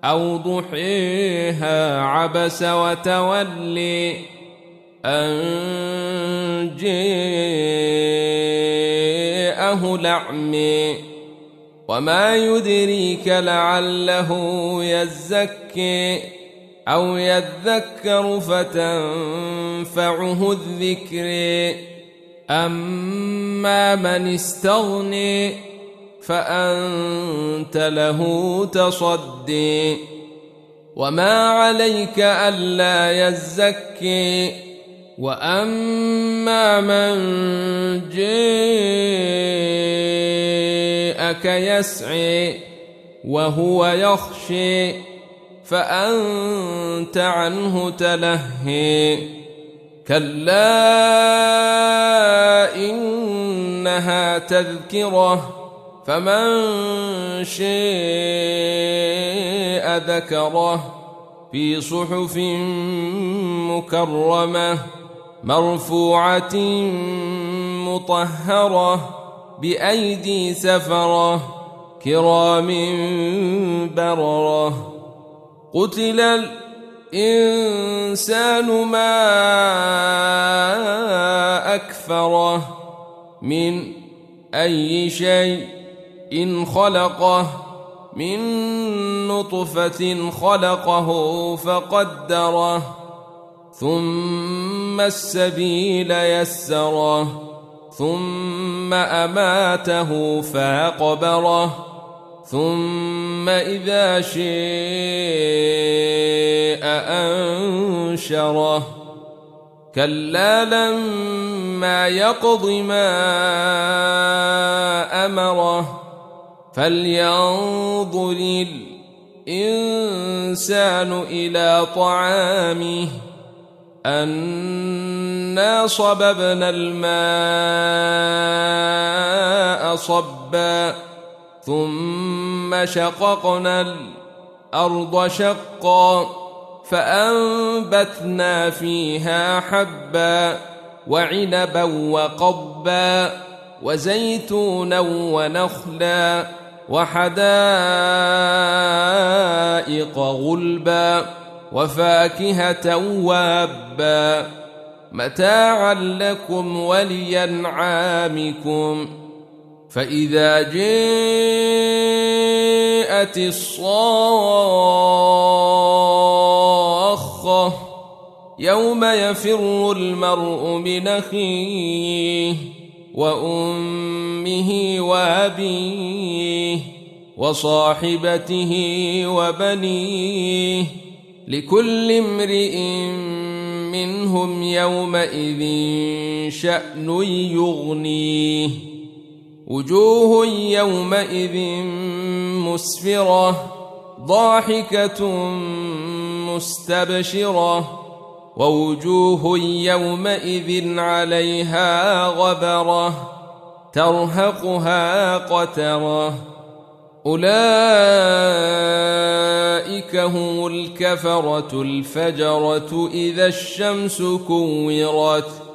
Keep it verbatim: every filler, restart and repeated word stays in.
أو ضحيها عبس وتولي أن جاءه الأعمى وما يدريك لعله يزكي أو يذكر فتنفعه الذكر أما من استغني فأنت له تصدي وما عليك ألا يزكي وأما من جاءك يسعي وهو يخشي فأنت عنه تلهي كلا إنها تذكرة فمن شاء ذكره في صحف مكرمة مرفوعة مطهرة بأيدي سفرة كرام بررة قتل الإنسان ما أكفره من أي شيء إن خلقه من نطفة خلقه فقدره ثم السبيل يسره ثم أماته فأقبره ثم إذا شاء أنشره كلا لما يقض ما أمره فلينظر الإنسان إلى طعامه أنا صببنا الماء صبا ثم شققنا الأرض شقا فأنبتنا فيها حبا وعنبا وقضبا وزيتونا ونخلا وحدائق غلبا وفاكهة وابا متاعا لكم ولأنعامكم فإذا جاءت الصاخة يوم يفر المرء من أخيه وأمه وأبيه وصاحبته وبنيه لكل امرئ منهم يومئذ شأن يغنيه وجوه يومئذ مسفرة ضاحكة مستبشرة ووجوه يومئذ عليها غبرة ترهقها قترة أولئك هم الكفرة الفجرة إذا الشمس كورت